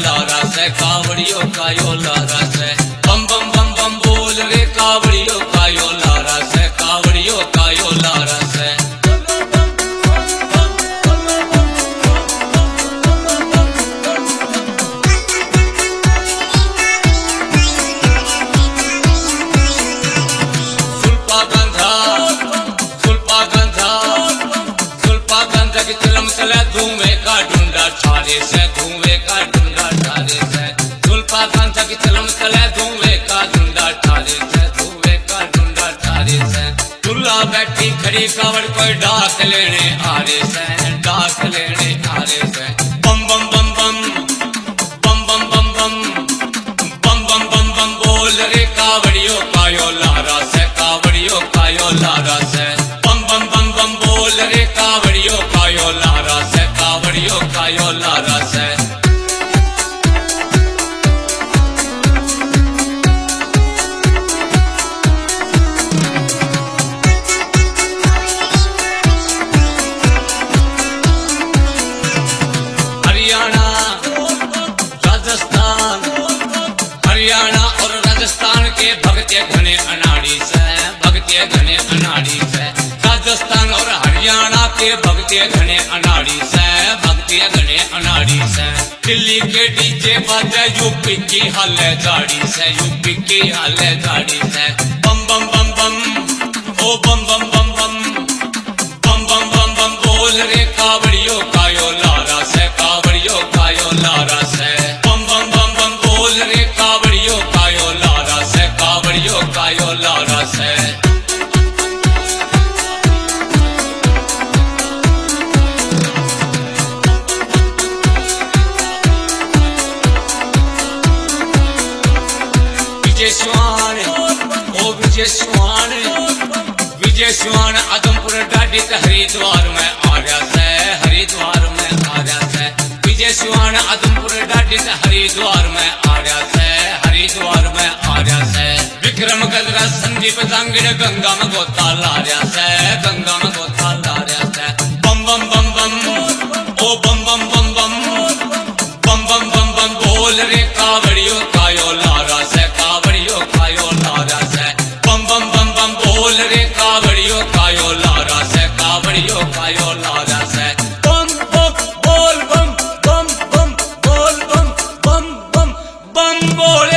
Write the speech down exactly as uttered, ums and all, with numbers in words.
Lara से, कावड़ियों का यो Lara से। बम बम बम बम बोल रे कावड़ियों का यो लारा से, कावड़ियों का यो लारा से। सुल्पा गंधा सुल्पा गंधा सुल्पा गंधा की चिलम चले धुएं का ढूंढा ठारे से, धुएं का ढूंढा ठारे से। सुल्पा गंधा की चिलम चले धुएं का ढूंढा ठारे से, धुएं का ढूंढा ठारे से। दुल्ला बैठी खड़ी कावड़ कोई डाक लेने आ रे से, डाक लेने आ रे से। बम बम बम बम बम बम बम बम बम बम बम बम बोल रे कावड़ियों का यो लारा से, कावड़ियों का यो लारा से। बम बम बम बम बोल रे कावड़ियों का यो लारा से, कावड़ियों का यो लारा से। हरियाणा राजस्थान हरियाणा और राजस्थान के भगते घने अनाड़ी से, भगते घने अनाड़ी से। राजस्थान और हरियाणा के भगते घने अनाड़ी से, भगते घने अनाड़ी से। दिल्ली के डीजे बाजे यूपी की हाल गाड़ी से, यूपी की हाल गाड़ी से। बम बम बम बम ओ बम बम बम बम बम बम बम बम बोल रे कावड़ियों का यो लारा से, कावड़ियों का यो लारा से। बम बम बम बम बोल रे कावड़ियों का यो लारा से, कावड़ियों का यो लारा से। विजय स्वान ओ विजय स्वान विजय स्वान आदमपुर डाडी ते हरिद्वार में आ रहा से, हरिद्वार में आ रहा से। विजय स्वान आदमपुर डाडी ते हरिद्वार में आ रहा से, हरिद्वार में आ रहा से। विक्रम गजरा संदीप जांगिड़ गंगा में गोता ला रहा से, गंगा में गोता ला रहा से। बम बम बम बम ओ बम बम बम बम बम बम बम बम बोल रे कावड़ियों का यो लारा से, कावड़ियों का यो लारा से। बम बम बम बम बोल रे कावड़ियों का यो लारा से, कावड़ियों का यो लारा से। बम बम बोल बम बम बम बोल बम बम बम बम बोल